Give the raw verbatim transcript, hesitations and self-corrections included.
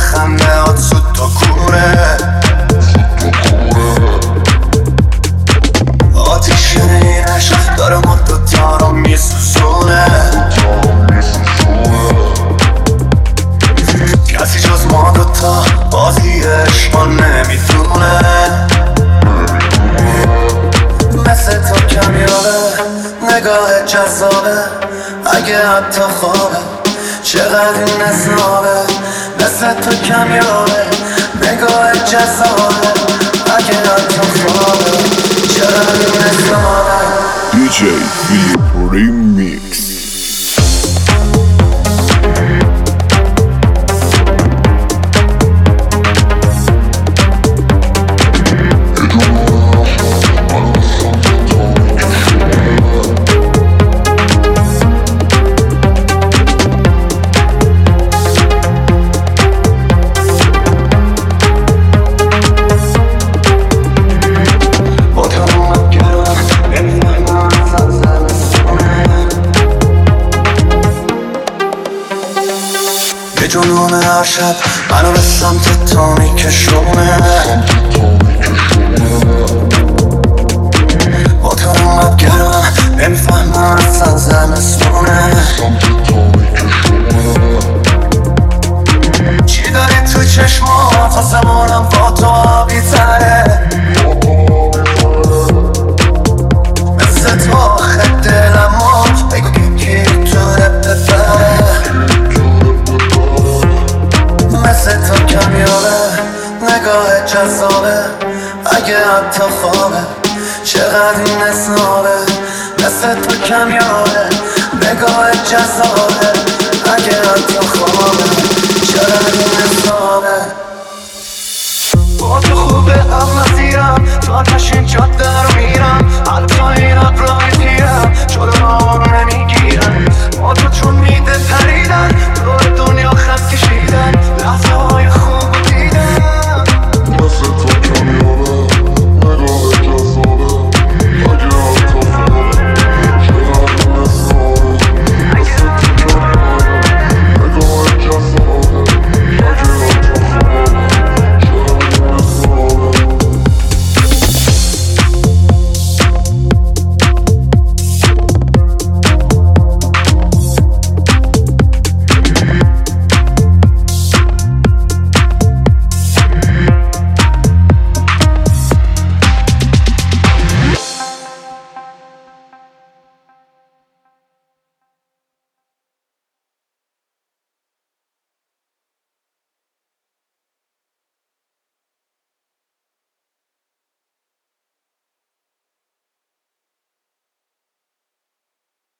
خنده ها تو تو کوره، آتیش این عشق داره ما دوتا رو میسوزونه. کسی جز ما دوتا بازی عشقا نمیتونه. مثل تو کمیابه نگاه جذابه، اگه حتی خوابه چقدر این نصابه. مثل تو کمیابه نگاه جذابه، اگه حتی خوابه چقدر این نصابه. دی جی فیلیپ ریمیکس. یه جنون هر شب منو به سمت تو میکشونه. با تو انقدر گرم نمیفهمم اصلا زمستونه. چی داری تو چشمات آسمونم با تو آبی تره. مثل تو آخه دلم مرد، بگو که کی تو بفره. مثل تو کمیابه نگاه جذابه، اگه حتی خوابه چقدر این نصابه. مثل تو کمیابه نگاه جذابه، اگه حتی خوابه چقدر این نصابه.